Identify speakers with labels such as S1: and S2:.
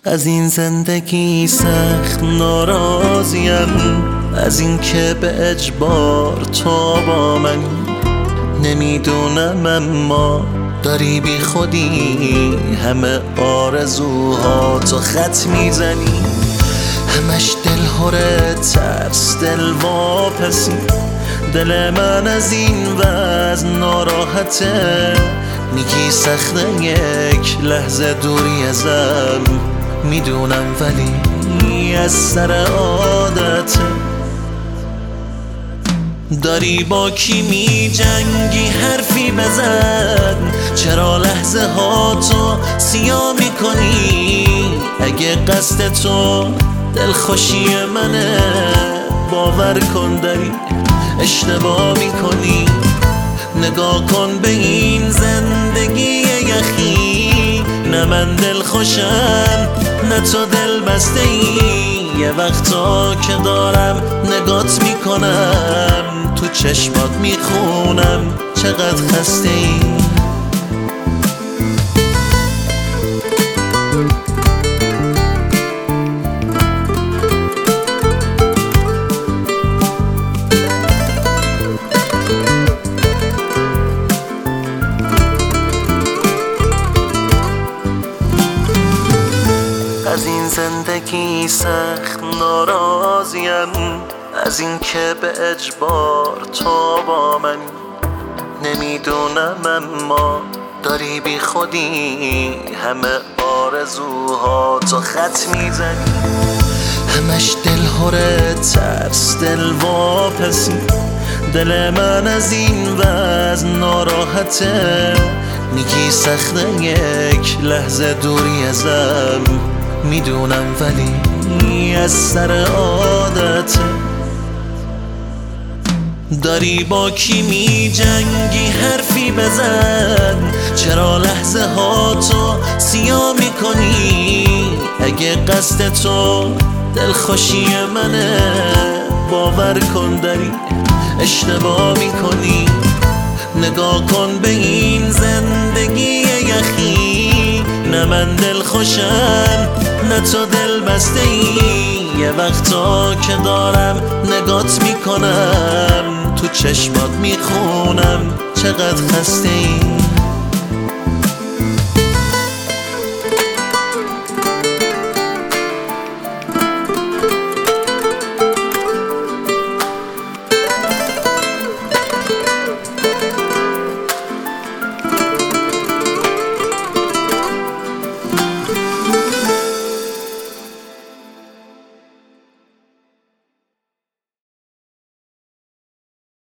S1: از این زندگی سخت ناراضیم، از این که به اجبار تو با من. نمیدونم اما داری بی خودی همه آرزوها تو خط میزنی. همش دلهوره ترس، دل واپسی. دل من از این وضع ناراحته. میگی سخته یک لحظه دوری ازم، میدونم ولی از سر عادته. داری با کی می جنگی حرفی بزن، چرا لحظه ها تو سیاه میکنی؟ اگه قصد تو دلخوشی منه، باور کن داری اشتباه میکنی. نگاه کن به این زندگی یخی، نه من دل خوشم نه تو دل بسته ای. یه وقتا که دارم نگات میکنم، تو چشمات میخونم چقدر خسته ای. از این زندگی سخت ناراضیم، از این که به اجبار تو با من. نمیدونم اما داری بی خودی همه آرزوها تو خط میزنی. همش دلهوره ترس، دل واپسی. دل من از این وضع ناراحته. میگی سخته یک لحظه دوری ازم، میدونم ولی از سر عادته. داری با کی می جنگی حرفی بزن، چرا لحظه ها تو سیاه میکنی؟ اگه قصد تو دلخوشی منه، باور کن داری اشتباه میکنی. نگاه کن به این زندگی یخی، نه من دل خوشم نه تو دل بسته ای. یه وقتا که دارم نگات میکنم، تو چشمات میخونم چقدر خسته ای.